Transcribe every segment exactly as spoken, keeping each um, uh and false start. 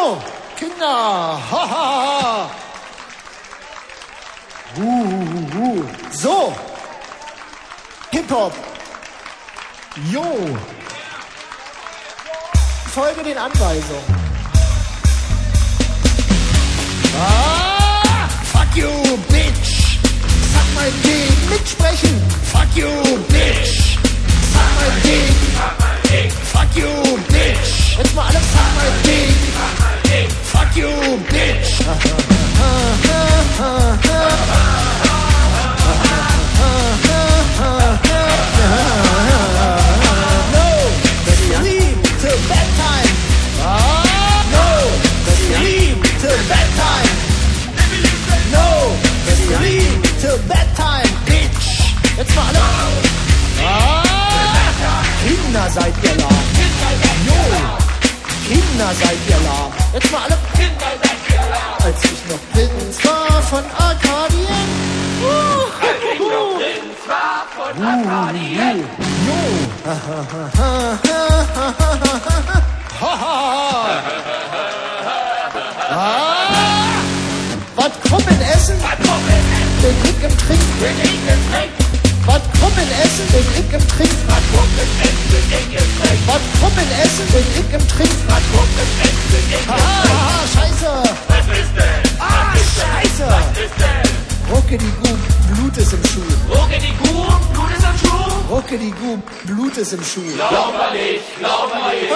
So, Kinder. Ha, ha, ha. Uh, uh, uh. So. Hip-Hop. Jo. Folge den Anweisungen. Ah, fuck you, bitch. Sag mal den mitsprechen. Fuck you, bitch. Sag mal den. Fuck you, bitch. Jetzt mal alle, sag mal den. Fuck you, bitch. No, sleep till bedtime. No, sleep till bedtime. No, sleep till bedtime, bitch. Jetzt mal alle. Ah, Kinder seid ihr lahm. Jo, Kinder seid ihr lahm. Jetzt mal alle. Als ich noch Prinz war von Arkadien. Uh, Als ich noch Prinz war von Arkadien. Jo. Ha, ha, ha, ha, ha, ha, ha. Ah, was Krummen essen? Den Krieg im Trink. Was Krummen essen? Den Krieg im Trink. Was Krummen essen? Den Krieg im Trink. Ah, Scheiße. Was ist denn? Ah, Scheiße. Was ist denn? Rucke die Gu, Blut ist im Schuh. Rucke die Kuh, Blut ist am Schuh. Rucke die Gu, Blut ist im Schuh. Glaub mal nicht, glaub mal nicht.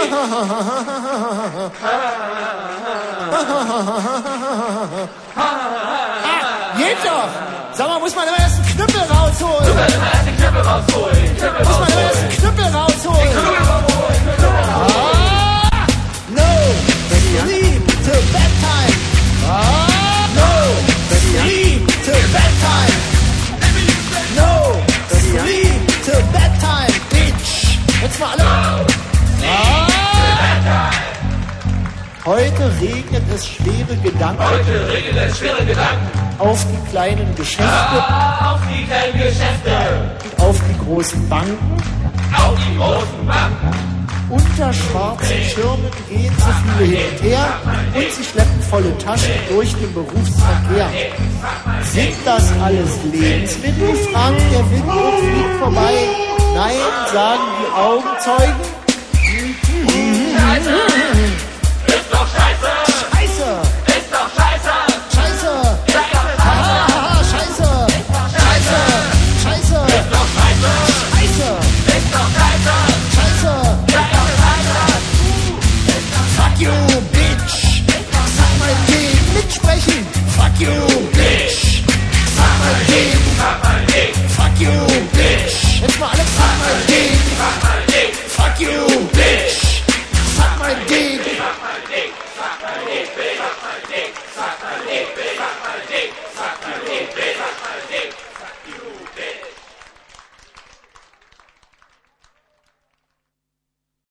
Ah, geht doch. Sag mal, muss man immer erst einen Knüppel rausholen? Du kannst immer erst den Knüppel rausholen. Knüppel Muss man immer erst einen Knüppel rausholen? Ah, no, sleep till bedtime. Ah, no, sleep till bedtime. No, sleep till bedtime, bitch. Jetzt mal alle. Ah, heute regnet es schwere Gedanken. Heute regelt es schwere Gedanken. Auf die kleinen Geschäfte, Ah, auf die kleinen Geschäfte. auf die großen Banken. Auf die großen Banken. Unter schwarzen Schirmen gehen so viele hin und her und sie schleppen volle Taschen durch den Berufsverkehr. Sind das alles Lebensmittel? Fragt der Wind und fliegt vorbei. Nein, sagen die Augenzeugen. Ist doch scheiße. Scheiße, Ist doch scheiße. Scheiße, Ist doch scheiße. haha, Scheiße, Scheiße, Scheiße, Ist doch scheiße. Scheiße, Ist doch scheiße. Scheiße. Ist doch scheiße. Fuck you, bitch. Sag mal den mitsprechen. Fuck you, bitch. Sag mal den. Sag mal nicht. Fuck you, bitch. Jetzt mal alle. Sag mal